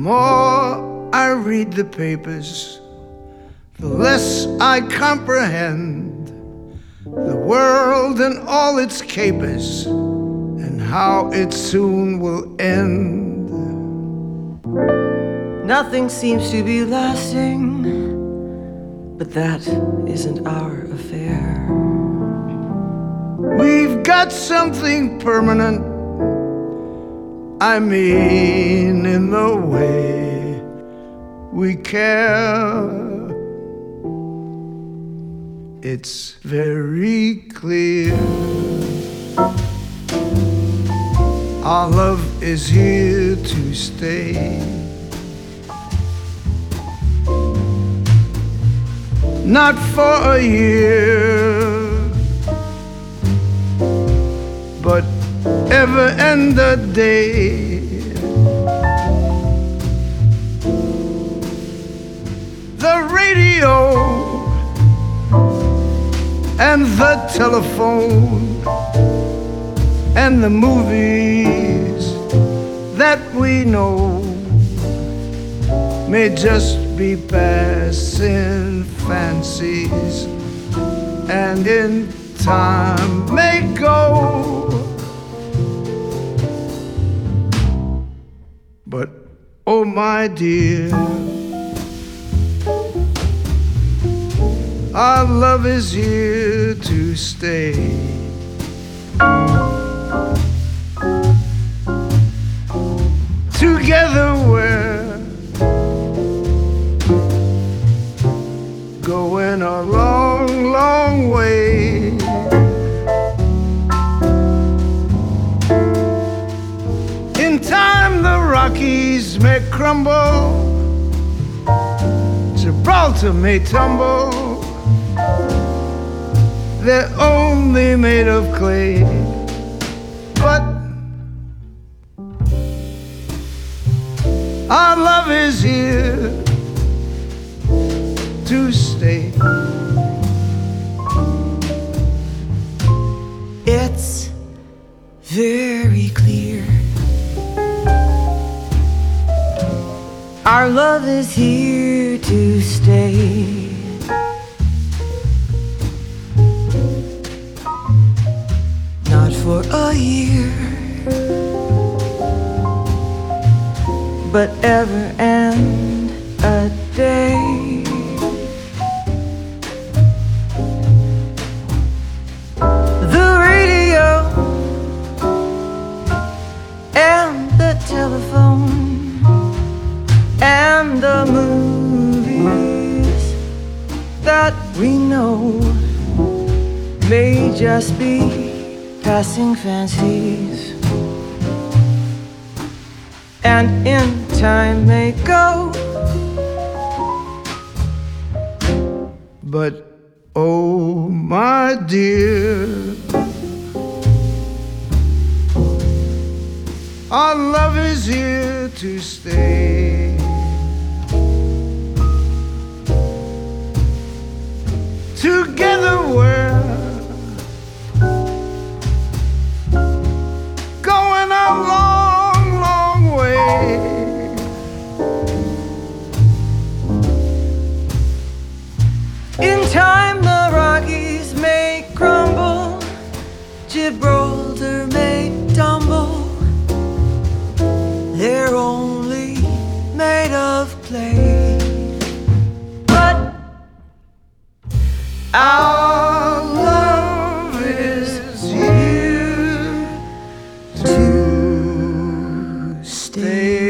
more I read the papers, the less I comprehend the world and all its capers, and how it soon will end. Nothing seems to be lasting, but that isn't our affair. We've got something permanent, I mean in the way we care. It's very clear our love is here to stay. Not for a year, but ever and a day. The radio and the telephone and the movies that we know may just be passing fancies, and in time may go. But oh my dear, our love is here to stay. Together we're going a long, long way. In time the Rockies may crumble, Gibraltar may tumble, they're only made of clay. But our love is here to stay. It's very clear our love is here to stay. Not for a year, but ever and a day. The radio and the telephone and the movies that we know may just be passing fancies, and in time may go. But oh my dear, our love is here to stay. Together we're going a long, long way. In time the Rockies may crumble, Gibraltar may tumble, they're only made of clay. But our love is here To stay.